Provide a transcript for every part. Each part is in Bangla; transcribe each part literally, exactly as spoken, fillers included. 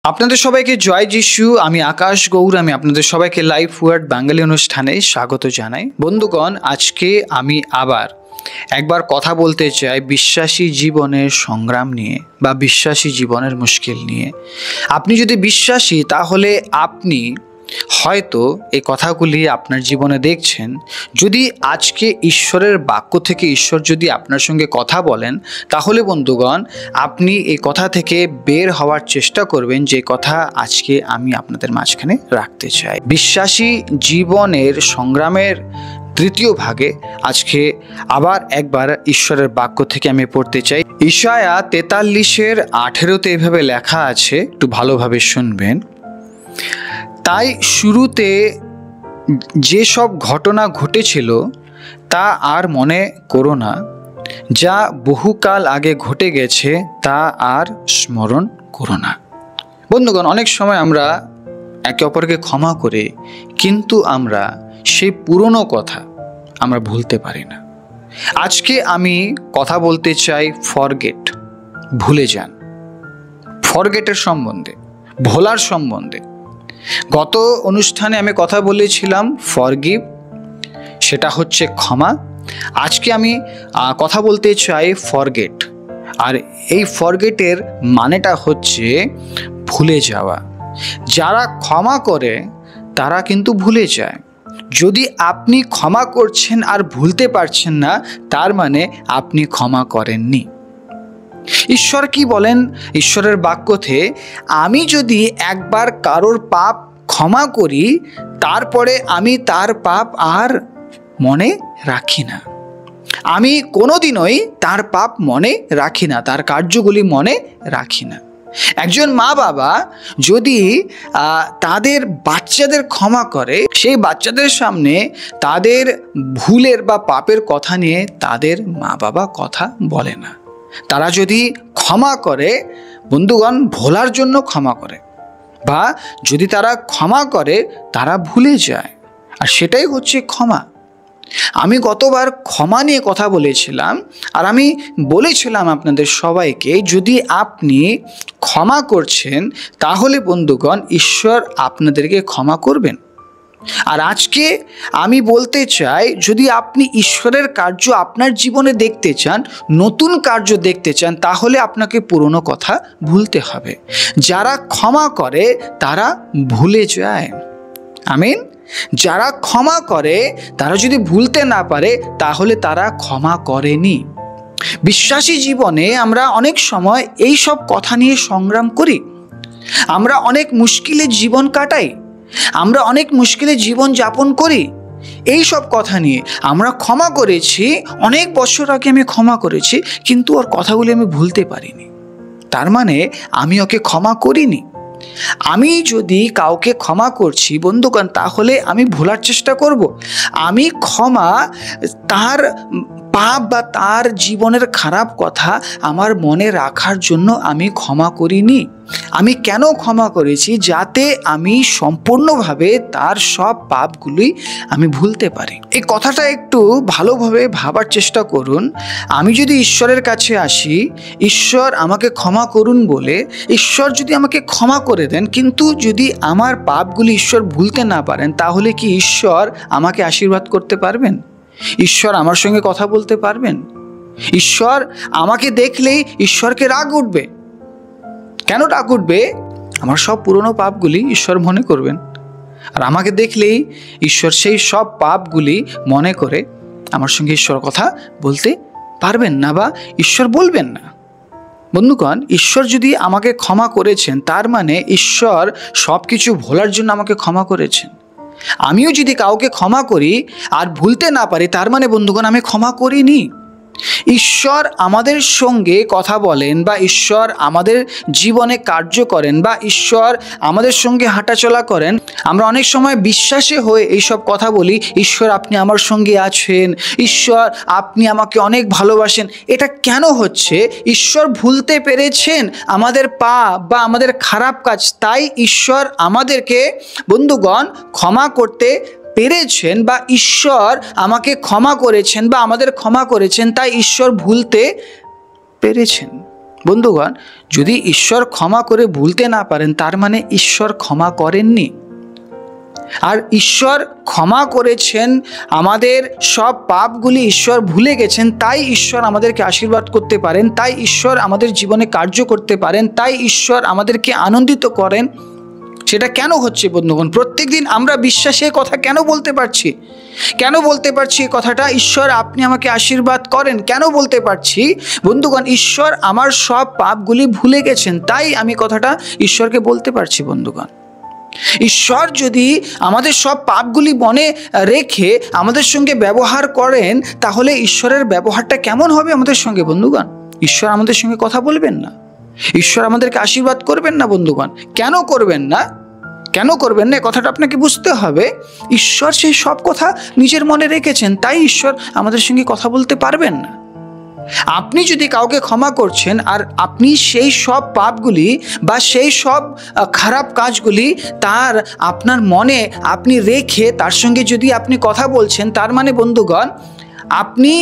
আপনাদের সবাইকে জয় যিশু। আমি আকাশ গৌর। আমি আপনাদের সবাইকে লাইভ ওয়ার্ড বাঙালি অনুষ্ঠানে স্বাগত জানাই। বন্ধুগণ, আজকে আমি আবার একবার কথা বলতে চাই বিশ্বাসী জীবনের সংগ্রাম নিয়ে বা বিশ্বাসী জীবনের মুশকিল নিয়ে। আপনি যদি বিশ্বাসী, তাহলে আপনি হয়তো এই কথাগুলি আপনার জীবনে দেখছেন। যদি আজকে ঈশ্বরের বাক্য থেকে ঈশ্বর যদি আপনার সঙ্গে কথা বলেন, তাহলে বন্ধুগণ আপনি এই কথা থেকে বের হওয়ার চেষ্টা করবেন, যে কথা আজকে আমি আপনাদের মাঝখানে রাখতে চাই। বিশ্বাসী জীবনের সংগ্রামের তৃতীয় ভাগে আজকে আবার একবার ঈশ্বরের বাক্য থেকে আমি পড়তে চাই। ইশায়া তেতাল্লিশের আঠেরোতে এভাবে লেখা আছে, একটু ভালোভাবে শুনবেন। তাই শুরুতে যেসব ঘটনা ঘটেছিল তা আর মনে করো না, যা বহুকাল আগে ঘটে গেছে তা আর স্মরণ করো না। বন্ধুগণ, অনেক সময় আমরা একে অপরকে ক্ষমা করে, কিন্তু আমরা সেই পুরনো কথা আমরা ভুলতে পারি না। আজকে আমি কথা বলতে চাই ফরগেট, ভুলে যান, ফরগেটের সম্বন্ধে, ভোলার সম্বন্ধে। গত অনুষ্ঠানে আমি কথা বলেছিলাম ফরগিভ, সেটা হচ্ছে ক্ষমা। আজকে আমি কথা বলতে চাই ফরগেট, আর এই ফরগেটের মানেটা হচ্ছে ভুলে যাওয়া। যারা ক্ষমা করে তারা কিন্তু ভুলে যায়। যদি আপনি ক্ষমা করছেন আর ভুলতে পারছেন না, তার মানে আপনি ক্ষমা করেননি। ঈশ্বর কি বলেন ঈশ্বরের বাক্যতে, আমি যদি একবার কারোর পাপ ক্ষমা করি, তারপরে আমি তার পাপ আর মনে রাখি না। আমি কোনোদিনই তার পাপ মনে রাখি না, তার কার্যগুলি মনে রাখি না। একজন মা বাবা যদি তাদের বাচ্চাদের ক্ষমা করে, সেই বাচ্চাদের সামনে তাদের ভুলের বা পাপের কথা নিয়ে তাদের মা বাবা কথা বলে না। তারা যদি ক্ষমা করে, বন্ধুগণ, ভোলার জন্য ক্ষমা করে, বা যদি তারা ক্ষমা করে তারা ভুলে যায়, আর সেটাই হচ্ছে ক্ষমা। আমি গতবার ক্ষমা নিয়ে কথা বলেছিলাম, আর আমি বলেছিলাম আপনাদের সবাইকে, যদি আপনি ক্ষমা করছেন তাহলে বন্ধুগণ ঈশ্বর আপনাদেরকে ক্ষমা করবেন। আর আজকে আমি বলতে চাই, যদি আপনি ঈশ্বরের কার্য আপনার জীবনে দেখতে চান, নতুন কার্য দেখতে চান, তাহলে আপনাকে পুরনো কথা ভুলতে হবে। যারা ক্ষমা করে তারা ভুলে যায়। আমিন। যারা ক্ষমা করে তারা যদি ভুলতে না পারে, তাহলে তারা ক্ষমা করেনি। বিশ্বাসী জীবনে আমরা অনেক সময় এই সব কথা নিয়ে সংগ্রাম করি। আমরা অনেক মুশকিলে জীবন কাটাই, আমরা অনেক মুশকিলে জীবন যাপন করি এই সব কথা নিয়ে। আমরা ক্ষমা করেছি, অনেক বছর আগে আমি ক্ষমা করেছি, কিন্তু ওর কথাগুলি আমি ভুলতে পারিনি, তার মানে আমি ওকে ক্ষমা করিনি। আমি যদি কাউকে ক্ষমা করছি বন্ধুগণ, তাহলে আমি ভোলার চেষ্টা করব। আমি ক্ষমা, তার পাপ বা তার জীবনের খারাপ কথা আমার মনে রাখার জন্য আমি ক্ষমা করিনি। আমি কেন ক্ষমা করেছি? যাতে আমি সম্পূর্ণভাবে তার সব পাপগুলি আমি ভুলতে পারি। এই কথাটা একটু ভালোভাবে ভাবার চেষ্টা করুন। আমি যদি ঈশ্বরের কাছে আসি, ঈশ্বর আমাকে ক্ষমা করুন বলে, ঈশ্বর যদি আমাকে ক্ষমা করে দেন, কিন্তু যদি আমার পাপগুলি ঈশ্বর ভুলতে না পারেন, তাহলে কি ঈশ্বর আমাকে আশীর্বাদ করতে পারবেন? ঈশ্বর আমার সঙ্গে কথা বলতে পারবেন? ঈশ্বর আমাকে দেখলেই ঈশ্বরকে রাগ উঠবে। কেন রাগ উঠবে? আমার সব পুরনো পাপগুলি ঈশ্বর মনে করবেন, আর আমাকে দেখলেই ঈশ্বর সেই সব পাপগুলি মনে করে আমার সঙ্গে ঈশ্বর কথা বলতে পারবেন না, বা ঈশ্বর বলবেন না। বন্ধুগণ, ঈশ্বর যদি আমাকে ক্ষমা করেছেন, তার মানে ঈশ্বর সব কিছু ভোলার জন্য আমাকে ক্ষমা করেছেন। আমিও যদি কাউকে ক্ষমা করি আর ভুলতে না পারি, তার মানে বন্ধুগণ আমি ক্ষমা করিনি। ঈশ্বর আমাদের সঙ্গে কথা বলেন, বা ঈশ্বর আমাদের জীবনে কার্য করেন, বা ঈশ্বর আমাদের সঙ্গে হাঁটাচলা করেন। আমরা অনেক সময় বিশ্বাসে হয়ে এইসব কথা বলি, ঈশ্বর আপনি আমার সঙ্গে আছেন, ঈশ্বর আপনি আমাকে অনেক ভালোবাসেন। এটা কেন হচ্ছে? ঈশ্বর ভুলতে পেরেছেন আমাদের পাপ বা আমাদের খারাপ কাজ, তাই ঈশ্বর আমাদেরকে বন্ধুগণ ক্ষমা করতে পেরেছেন, বা ঈশ্বর আমাকে ক্ষমা করেছেন বা আমাদের ক্ষমা করেছেন, তাই ঈশ্বর ভুলতে পেরেছেন। বন্ধুগণ, যদি ঈশ্বর ক্ষমা করে ভুলতে না পারেন তার মানে ঈশ্বর ক্ষমা করেননি। আর ঈশ্বর ক্ষমা করেছেন, আমাদের সব পাপগুলি ঈশ্বর ভুলে গেছেন, তাই ঈশ্বর আমাদেরকে আশীর্বাদ করতে পারেন, তাই ঈশ্বর আমাদের জীবনে কার্য করতে পারেন, তাই ঈশ্বর আমাদেরকে আনন্দিত করেন। সেটা কেন হচ্ছে বন্ধুগণ? প্রত্যেক দিন আমরা বিশ্বাসে কথা কেন বলতে পারছি? কেন বলতে পারছি এই কথাটা, ঈশ্বর আপনি আমাকে আশীর্বাদ করেন? কেন বলতে পারছি বন্ধুগণ? ঈশ্বর আমার সব পাপগুলি ভুলে গেছেন, তাই আমি কথাটা ঈশ্বরকে বলতে পারছি। বন্ধুগণ, ঈশ্বর যদি আমাদের সব পাপগুলি মনে রেখে আমাদের সঙ্গে ব্যবহার করেন, তাহলে ঈশ্বরের ব্যবহারটা কেমন হবে আমাদের সঙ্গে? বন্ধুগণ, ঈশ্বর আমাদের সঙ্গে কথা বলবেন না, ঈশ্বর আমাদেরকে আশীর্বাদ করবেন না। বন্ধুগণ, কেন করবেন না? কেন করবেন না? কথাটা আপনাকে বুঝতে হবে। ঈশ্বর সেই সব কথা নিজের মনে রেখেছেন, তাই ঈশ্বর আমাদের সঙ্গে কথা বলতে পারবেন না। আপনি যদি কাউকে ক্ষমা করছেন আর আপনি সেই সব পাপগুলি বা সেই সব খারাপ কাজগুলি তার আপনার মনে আপনি রেখে তার সঙ্গে যদি আপনি কথা বলছেন, তার মানে বন্ধুগণ আপনি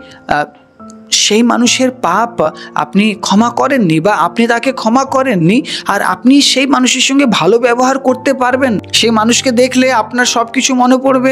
সেই মানুষের পাপ আপনি ক্ষমা করেননি বা আপনি তাকে ক্ষমা করেননি। আর আপনি সেই মানুষের সঙ্গে ভালো ব্যবহার করতে পারবেন? সেই মানুষকে দেখলে আপনার সব কিছু মনে পড়বে,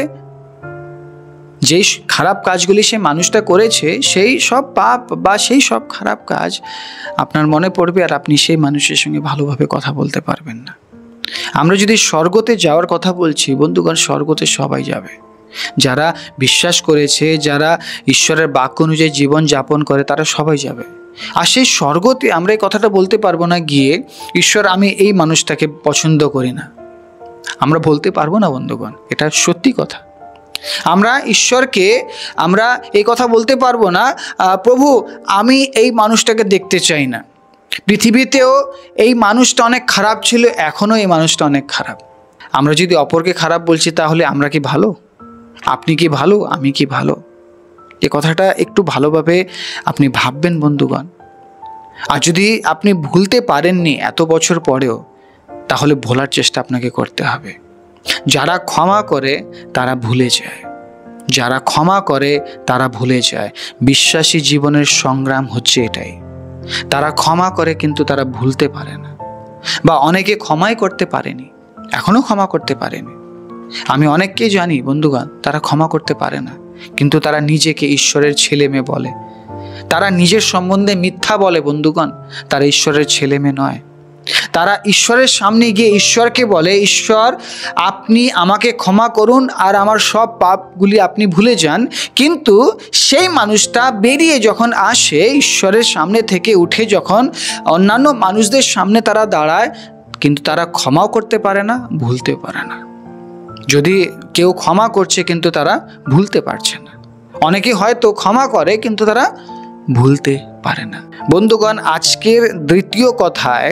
যেই খারাপ কাজগুলি সে মানুষটা করেছে সেই সব পাপ বা সেই সব খারাপ কাজ আপনার মনে পড়বে, আর আপনি সেই মানুষের সঙ্গে ভালোভাবে কথা বলতে পারবেন না। আমরা যদি স্বর্গতে যাওয়ার কথা বলছি বন্ধুগণ, স্বর্গতে সবাই যাবে, যারা বিশ্বাস করেছে, যারা ঈশ্বরের বাক্য অনুযায়ী জীবন যাপন করে, তারা সবাই যাবে। আর সেই স্বর্গতে আমরা এই কথাটা বলতে পারবো না গিয়ে, ঈশ্বর আমি এই মানুষটাকে পছন্দ করি না। আমরা বলতে পারবো না বন্ধুগণ, এটা সত্যি কথা। আমরা ঈশ্বরকে আমরা এই কথা বলতে পারবো না, প্রভু আমি এই মানুষটাকে দেখতে চাই না। পৃথিবীতেও এই মানুষটা অনেক খারাপ ছিল, এখনও এই মানুষটা অনেক খারাপ। আমরা যদি অপরকে খারাপ বলছি, তাহলে আমরা কি ভালো? আপনি কি ভালো? আমি কি ভালো? এই কথাটা একটু ভালোভাবে আপনি ভাববেন বন্ধুগণ। আর যদি আপনি ভুলতে পারেননি এত বছর পরেও, তাহলে ভোলার চেষ্টা আপনাকে করতে হবে। যারা ক্ষমা করে তারা ভুলে যায়, যারা ক্ষমা করে তারা ভুলে যায়। বিশ্বাসী জীবনের সংগ্রাম হচ্ছে এটাই। তারা ক্ষমা করে কিন্তু তারা ভুলতে পারে না, বা অনেকে ক্ষমাই করতে পারেনি, এখনও ক্ষমা করতে পারেনি। আমি অনেককেই জানি বন্ধুগণ, তারা ক্ষমা করতে পারে না, কিন্তু তারা নিজেকে ঈশ্বরের ছেলে মেয়ে বলে। তারা নিজের সম্বন্ধে মিথ্যা বলে বন্ধুগণ, তারা ঈশ্বরের ছেলে মেয়ে নয়। তারা ঈশ্বরের সামনে গিয়ে ঈশ্বরকে বলে, ঈশ্বর আপনি আমাকে ক্ষমা করুন আর আমার সব পাপগুলি আপনি ভুলে যান। কিন্তু সেই মানুষটা বেরিয়ে যখন আসে ঈশ্বরের সামনে থেকে উঠে, যখন অন্যান্য মানুষদের সামনে তারা দাঁড়ায়, কিন্তু তারা ক্ষমাও করতে পারে না, ভুলতেও পারে না। যদি কেউ ক্ষমা করছে কিন্তু তারা ভুলতে পারছে না। অনেকে হয়তো ক্ষমা করে কিন্তু তারা ভুলতে পারে না। বন্ধুগণ, আজকের দ্বিতীয় কথায়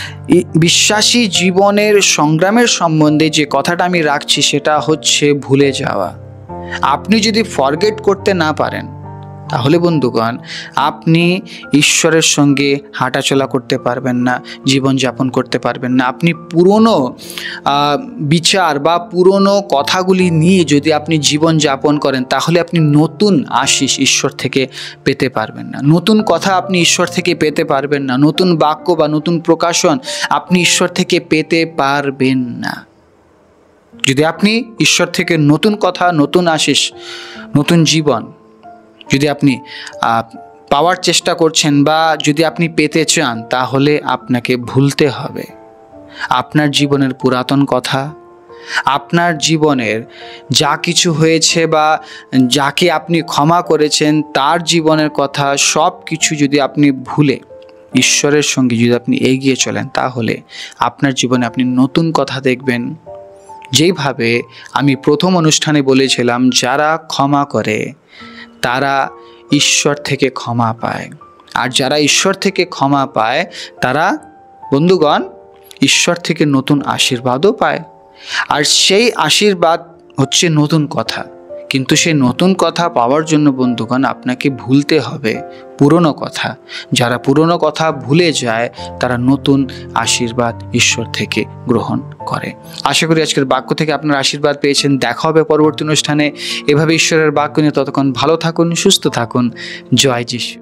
বিশ্বাসী জীবনের সংগ্রামের সম্বন্ধে যে কথাটা আমি রাখছি, সেটা হচ্ছে ভুলে যাওয়া। আপনি যদি ফরগেট করতে না পারেন, তাহলে বন্ধুগণ আপনি ঈশ্বরের সঙ্গে হাঁটাচলা করতে পারবেন না, জীবনযাপন করতে পারবেন না। আপনি পুরনো বিচার বা পুরনো কথাগুলি নিয়ে যদি আপনি জীবন যাপন করেন, তাহলে আপনি নতুন আশিস ঈশ্বর থেকে পেতে পারবেন না। নতুন কথা আপনি ঈশ্বর থেকে পেতে পারবেন না। নতুন বাক্য বা নতুন প্রকাশন আপনি ঈশ্বর থেকে পেতে পারবেন না। যদি আপনি ঈশ্বর থেকে নতুন কথা, নতুন আশিস, নতুন জীবন যদি আপনি পাওয়ার চেষ্টা করছেন বা যদি আপনি পেতে চান, তাহলে আপনাকে ভুলতে হবে আপনার জীবনের পুরাতন কথা, আপনার জীবনের যা কিছু হয়েছে বা যাকে আপনি ক্ষমা করেছেন তার জীবনের কথা, সব কিছু যদি আপনি ভুলে ঈশ্বরের সঙ্গে যদি আপনি এগিয়ে চলেন, তাহলে আপনার জীবনে আপনি নতুন কথা দেখবেন। যেইভাবে আমি প্রথম অনুষ্ঠানে বলেছিলাম, যারা ক্ষমা করে তারা ঈশ্বর থেকে ক্ষমা পায়, আর যারা ঈশ্বর থেকে ক্ষমা পায় তারা বন্ধুগণ ঈশ্বর থেকে নতুন আশীর্বাদও পায়। আর সেই আশীর্বাদ হচ্ছে নতুন কথা। কিন্তু সেই নতুন কথা পাওয়ার জন্য বন্ধুগণ আপনাকে ভুলতে হবে পুরনো কথা। যারা পুরনো কথা ভুলে যায় তারা নতুন আশীর্বাদ ঈশ্বর থেকে গ্রহণ করে। আশা করি আজকের বাক্য থেকে আপনার আশীর্বাদ পেয়েছেন। দেখা হবে পরবর্তী অনুষ্ঠানে এভাবে ঈশ্বরের বাক্য নিয়ে। ততক্ষণ ভালো থাকুন, সুস্থ থাকুন। জয় যিশু।